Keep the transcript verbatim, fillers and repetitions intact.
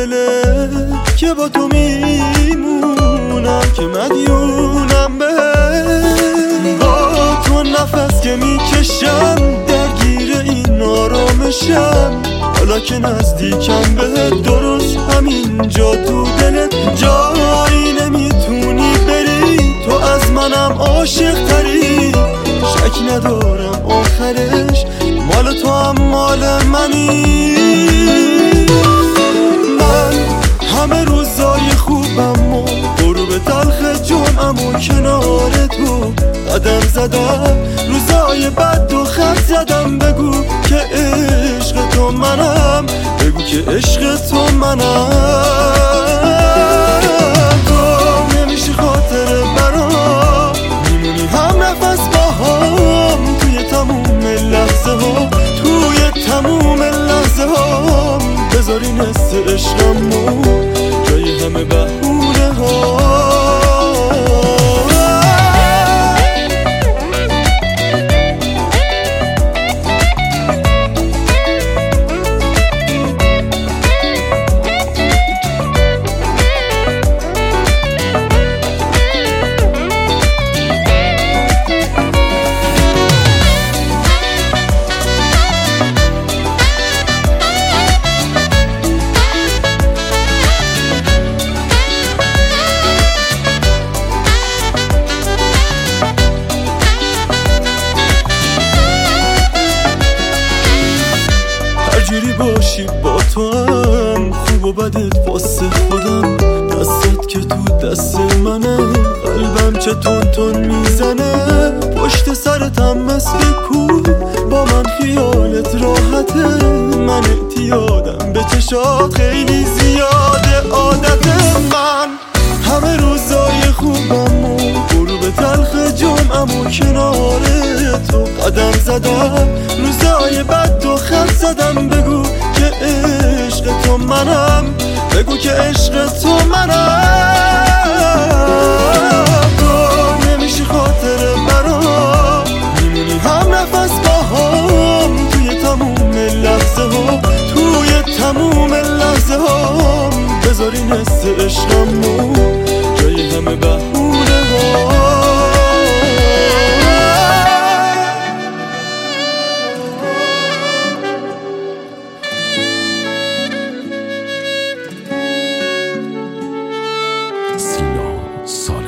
دله که با تو میمونم، که مدیونم به با تو نفس که میکشم، درگیر این آرامشم. حالا که نزدیکم بهت، درست همینجا تو دلت جایی نمیتونی بری. تو از منم عاشق تری، شک ندارم آخرش مال تو هم مال منی. من همه روزای خوبم و غروب تلخ جمعم و کنار تو قدم زدم، روزای بد و خط زدم. بگو که عشق تو منم، بگو که عشق تو منم. تو نمیشه خاطر برام، میمونی هم نفس با هم، توی تموم لحظه ها، توی تموم لحظه ها. بذاری نست عشقمو جای همه بهونه ها. جوری باشی با تو هم، خوب و بدت واسه خودم. دستت که تو دست منه، قلبم چه تون تون میزنه. پشت سرتم مثل کو، با من خیالت راحته. من اعتیادم به چشات خیلی زیاده عادت من. همه روزای خوبم و غروب تلخ جمعم و کنار تو قدم زدم، روزای بد و خط زدم. بگو که عشق تو منم، بگو که عشق تو منم. تو نمیشه خاطر برام، میمونی هم نفس با هم، توی تموم لحظه ها، توی تموم لحظه ها. بذاری نست عشقمو جای همه بهونه ها. سینا